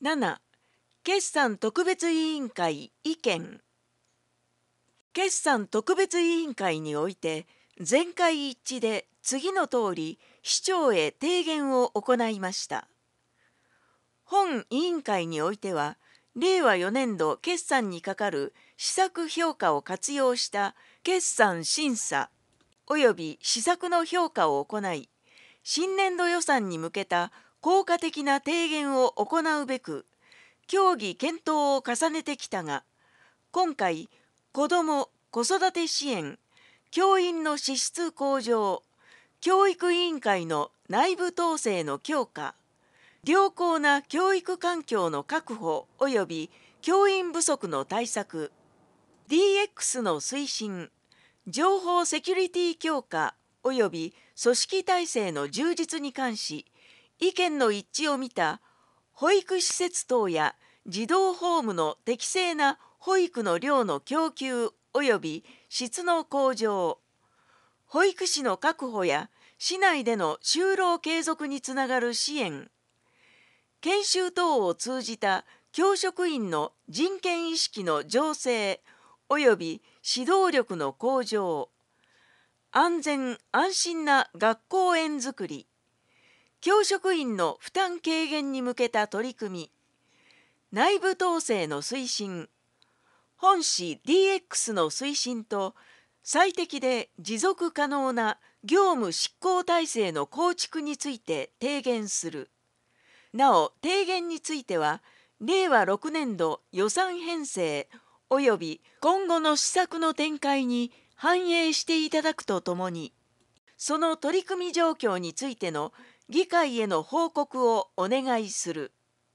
7. 決算特別委員会意見。決算特別委員会において全会一致で次の通り市長へ提言を行いました。本委員会においては令和4年度決算にかかる施策評価を活用した決算審査及び施策の評価を行い、新年度予算に向けた効果的な提言を行うべく協議検討を重ねてきたが、今回子ども・子育て支援、教員の資質向上、教育委員会の内部統制の強化、良好な教育環境の確保及び教員不足の対策、DX の推進、情報セキュリティ強化及び組織体制の充実に関し、意見の一致を見た保育施設等や児童ホームの適正な保育の量の供給及び質の向上、保育士の確保や市内での就労継続につながる支援、研修等を通じた教職員の人権意識の醸成及び指導力の向上、安全・安心な学校園づくり、教職員の負担軽減に向けた取り組み、内部統制の推進、本市 DX の推進と最適で持続可能な業務執行体制の構築について提言する。なお、提言については、令和6年度予算編成及び今後の施策の展開に反映していただくとともに、その取り組み状況についての議会への報告をお願いする。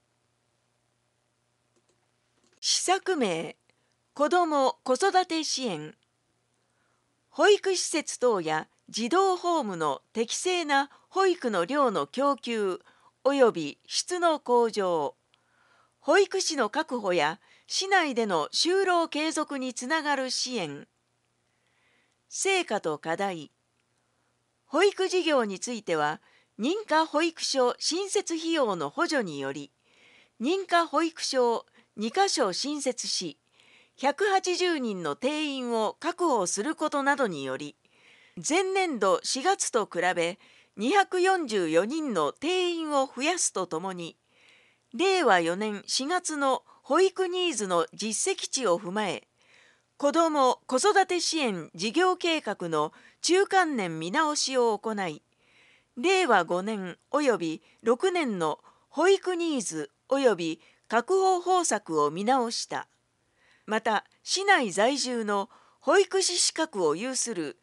施策名、子ども・子育て支援。保育施設等や児童ホームの適正な保育の量の供給及び質の向上、保育士の確保や市内での就労継続につながる支援。成果と課題。保育事業については、認可保育所新設費用の補助により、認可保育所を2カ所新設し、180人の定員を確保することなどにより、前年度4月と比べ244人の定員を増やすとともに、令和4年4月の保育ニーズの実績値を踏まえ、子ども・子育て支援事業計画の中間年見直しを行い、令和5年及び6年の保育ニーズ及び確保方策を見直した。また、市内在住の保育士資格を有する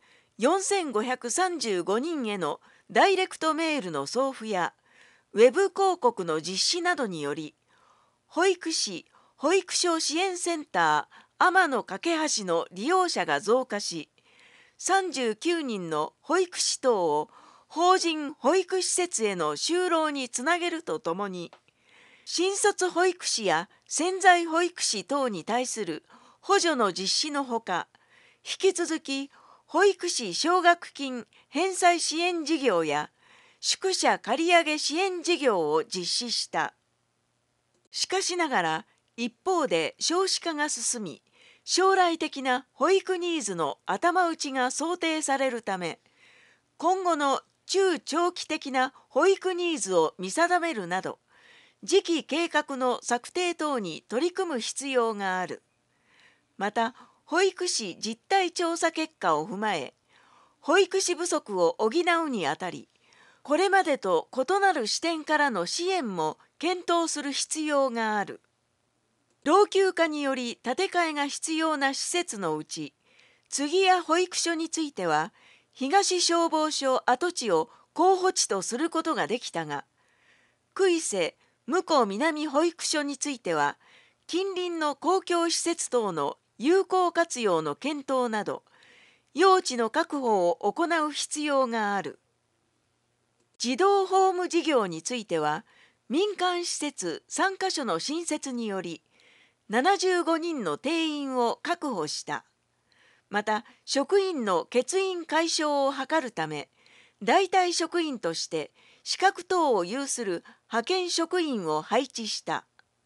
4535人へのダイレクトメールの送付や、ウェブ広告の実施などにより、保育士・保育所支援センター天の架橋の利用者が増加し、39人の保育士等を法人保育施設への就労につなげるとともに、新卒保育士や潜在保育士等に対する補助の実施のほか、引き続き保育士奨学金返済支援事業や宿舎借上支援事業を実施した。しかしながら、一方で少子化が進み、将来的な保育ニーズの頭打ちが想定されるため、今後の中長期的な保育ニーズを見定めるなど、次期計画の策定等に取り組む必要がある。また、保育士実態調査結果を踏まえ、保育士不足を補うにあたり、これまでと異なる視点からの支援も検討する必要がある。老朽化により建て替えが必要な施設のうち、次屋保育所については、東消防署跡地を候補地とすることができたが、杭瀬向こう南保育所については、近隣の公共施設等の有効活用の検討など、用地の確保を行う必要がある。児童ホーム事業については、民間施設3カ所の新設により、75人の定員を確保した。また、職員の欠員解消を図るため、代替職員として資格等を有する派遣職員を配置した。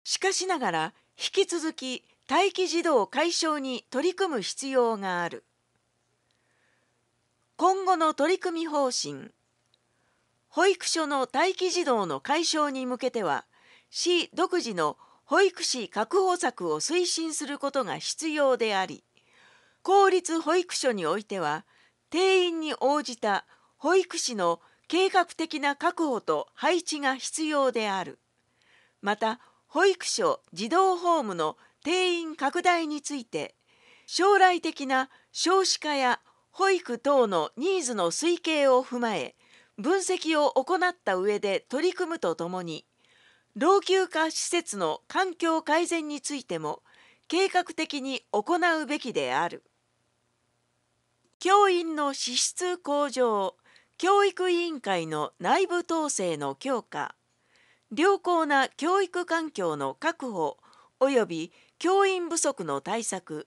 しかしながら引き続き待機児童解消に取り組む必要がある。今後の取り組み方針。保育所の待機児童の解消に向けては、市独自の保育士確保策を推進することが必要であり、公立保育所においては、定員に応じた保育士の計画的な確保と配置が必要である。また、保育所・児童ホームの定員拡大について、将来的な少子化や保育等のニーズの推計を踏まえ、分析を行った上で取り組むとともに、老朽化施設の環境改善についても計画的に行うべきである。教員の資質向上、教育委員会の内部統制の強化、良好な教育環境の確保及び教員不足の対策、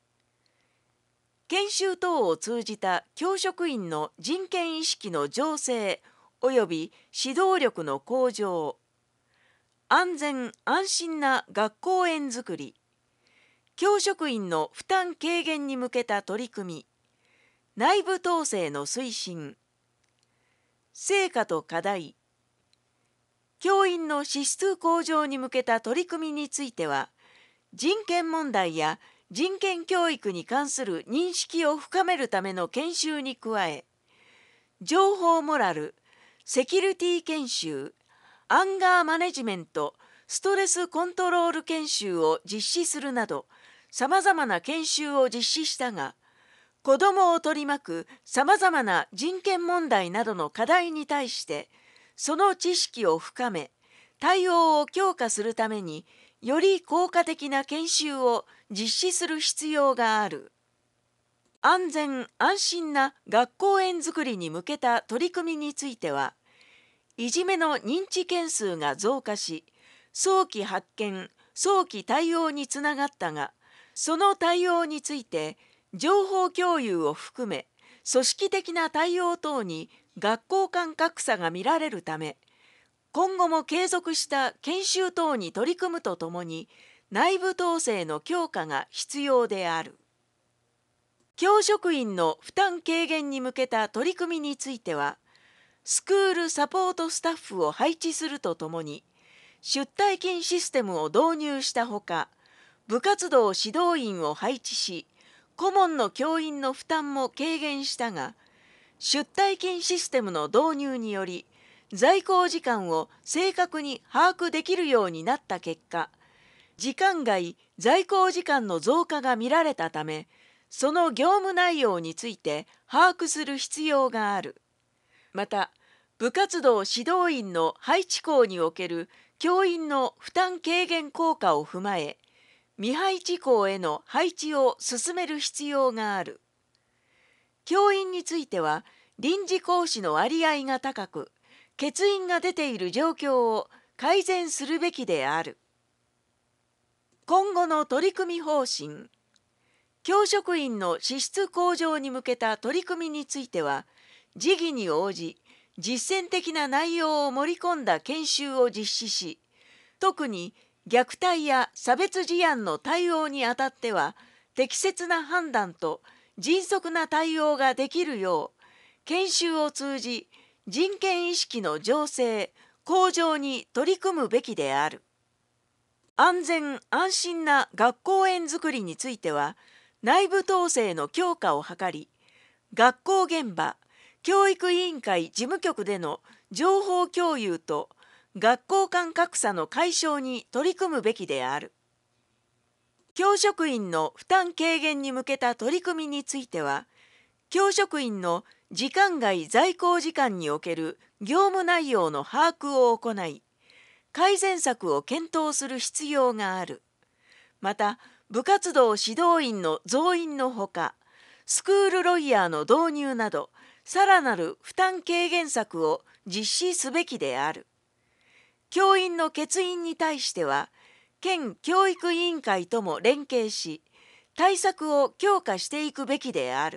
研修等を通じた教職員の人権意識の醸成及び指導力の向上、安全安心な学校園づくり、教職員の負担軽減に向けた取り組み、内部統制の推進、成果と課題、教員の資質向上に向けた取り組みについては、人権問題や人権教育に関する認識を深めるための研修に加え、情報モラル、セキュリティ研修、アンガーマネジメント、ストレスコントロール研修を実施するなど、さまざまな研修を実施したが、子どもを取り巻くさまざまな人権問題などの課題に対して、その知識を深め、対応を強化するために、より効果的な研修を実施する必要がある。安全安心な学校園づくりに向けた取り組みについては、いじめの認知件数が増加し、早期発見、早期対応につながったが、その対応について情報共有を含め、組織的な対応等に学校間格差が見られるため、今後も継続した研修等に取り組むとともに、内部統制の強化が必要である。教職員の負担軽減に向けた取り組みについては、スクールサポートスタッフを配置するとともに、出退勤システムを導入したほか、部活動指導員を配置し、顧問の教員の負担も軽減したが、出退勤システムの導入により、在校時間を正確に把握できるようになった結果、時間外在校時間の増加が見られたため、その業務内容について把握する必要がある。また、部活動指導員の配置校における教員の負担軽減効果を踏まえ、未配置校への配置を進める必要がある。教員については、臨時講師の割合が高く、欠員が出ている状況を改善するべきである。今後の取り組み方針。教職員の資質向上に向けた取り組みについては、時宜に応じ、実践的な内容を盛り込んだ研修を実施し、特に虐待や差別事案の対応にあたっては、適切な判断と迅速な対応ができるよう、研修を通じ、人権意識の醸成・向上に取り組むべきである。安全安心な学校園づくりについては、内部統制の強化を図り、学校現場、教育委員会事務局での情報共有と学校間格差の解消に取り組むべきである。教職員の負担軽減に向けた取り組みについては、教職員の時間外在校時間における業務内容の把握を行い、改善策を検討する必要がある。また、部活動指導員の増員のほか、スクールロイヤーの導入など、さらなる負担軽減策を実施すべきである。教員の欠員に対しては、県教育委員会とも連携し、対策を強化していくべきであ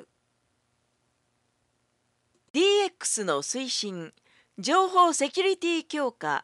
る。DX の推進、情報セキュリティ強化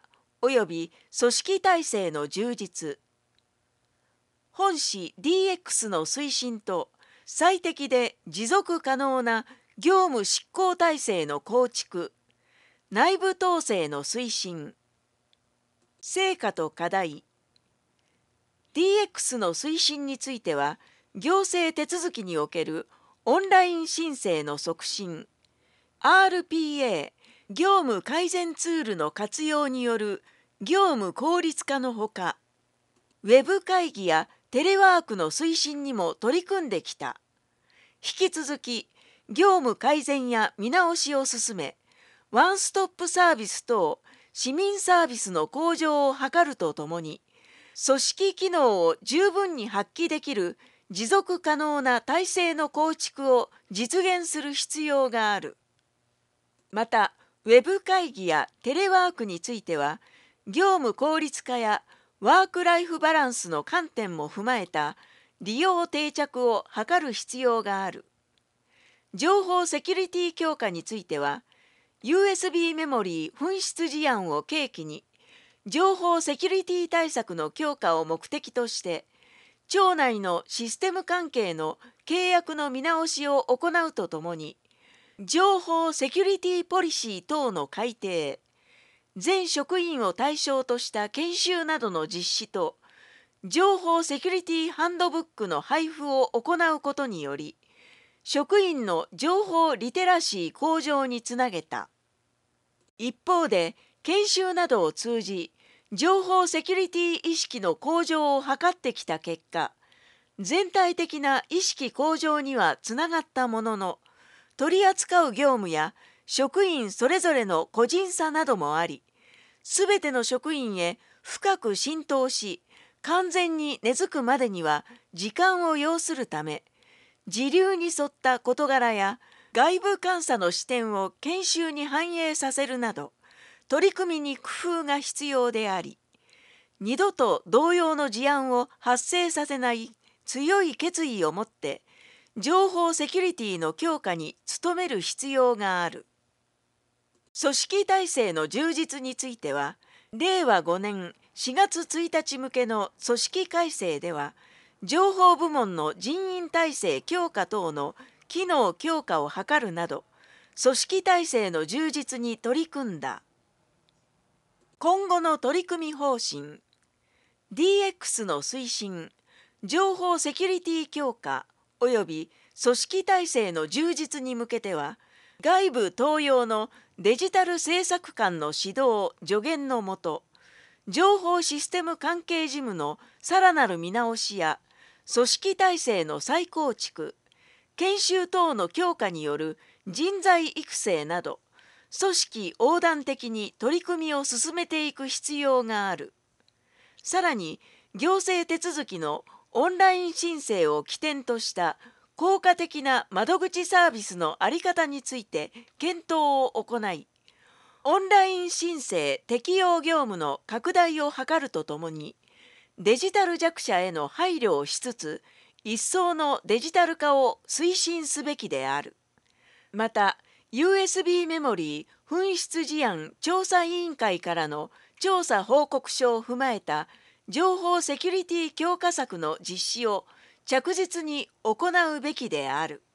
及び組織体制の充実。本市 DX の推進と最適で持続可能な業務執行体制の構築、内部統制の推進。成果と課題。DX の推進については、行政手続きにおけるオンライン申請の促進、RPA 業務改善ツールの活用による業務効率化のほか、ウェブ会議やテレワークの推進にも取り組んできた。引き続き業務改善や見直しを進め、ワンストップサービス等市民サービスの向上を図るとともに、組織機能を十分に発揮できる持続可能な体制の構築を実現する必要がある。また、ウェブ会議やテレワークについては、業務効率化やワークライフバランスの観点も踏まえた利用定着を図る必要がある。情報セキュリティ強化については、USB メモリー紛失事案を契機に、情報セキュリティ対策の強化を目的として、庁内のシステム関係の契約の見直しを行うとともに、情報セキュリティポリシー等の改定、全職員を対象とした研修などの実施と、情報セキュリティハンドブックの配布を行うことにより、職員の情報リテラシー向上につなげた。一方で、研修などを通じ、情報セキュリティ意識の向上を図ってきた結果、全体的な意識向上にはつながったものの、取り扱う業務や職員それぞれの個人差などもあり、すべての職員へ深く浸透し、完全に根付くまでには時間を要するため、時流に沿った事柄や外部監査の視点を研修に反映させるなど、取り組みに工夫が必要であり、二度と同様の事案を発生させない強い決意を持って、情報セキュリティの強化に努める必要がある。組織体制の充実については、令和5年4月1日向けの組織改正では、情報部門の人員体制強化等の機能強化を図るなど、組織体制の充実に取り組んだ。今後の取り組み方針、DX の推進、情報セキュリティ強化及び組織体制の充実に向けては、外部登用のデジタル政策官の指導・助言のもと、情報システム関係事務のさらなる見直しや、組織体制の再構築、研修等の強化による人材育成など、組織横断的に取り組みを進めていく必要がある。さらに、行政手続きのオンライン申請を起点とした効果的な窓口サービスの在り方について検討を行い、オンライン申請適用業務の拡大を図るとともに、デジタル弱者への配慮をしつつ、一層のデジタル化を推進すべきである。また、USB メモリー紛失事案調査委員会からの調査報告書を踏まえた情報セキュリティ強化策の実施を着実に行うべきである。